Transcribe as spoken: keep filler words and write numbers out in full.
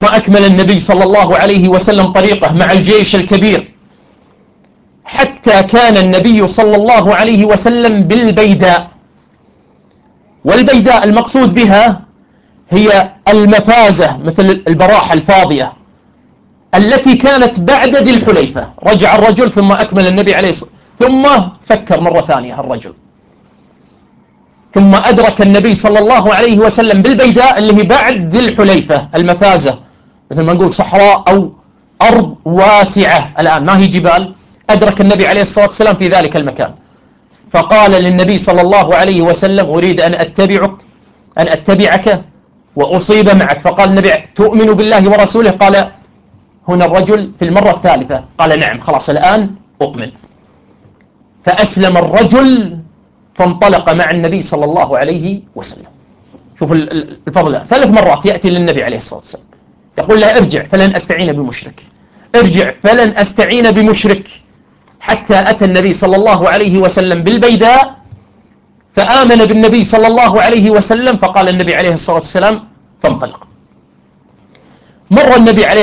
وأكمل النبي صلى الله عليه وسلم طريقه مع الجيش الكبير، حتى كان النبي صلى الله عليه وسلم بالبيداء. والبيداء المقصود بها هي المفازة، مثل البراحة الفاضية التي كانت بعد ذي الحليفة. رجع الرجل ثم أكمل النبي عليه الصلاة والسلام، ثم فكر مرة ثانية الرجل، ثم أدرك النبي صلى الله عليه وسلم بالبيداء اللي هي بعد ذي الحليفة، المفازة مثل ما نقول صحراء أو أرض واسعة الآن ما هي جبال. أدرك النبي عليه الصلاة والسلام في ذلك المكان، فقال للنبي صلى الله عليه وسلم: أريد أن أتبعك أن أتبعك وأصيب معك. فقال النبي: تؤمن بالله ورسوله؟ قال هنا الرجل في المرة الثالثة قال: نعم، خلاص الآن أؤمن. فأسلم الرجل فانطلق مع النبي صلى الله عليه وسلم. شوف الفضل، ثلاث مرات يأتي للنبي عليه الصلاة والسلام يقول له: ارجع فلن أستعين بمشرك، ارجع فلن أستعين بمشرك، حتى أتى النبي صلى الله عليه وسلم بالبيداء فآمن بالنبي صلى الله عليه وسلم. فقال النبي عليه الصلاة والسلام: فانطلق. مر النبي عليه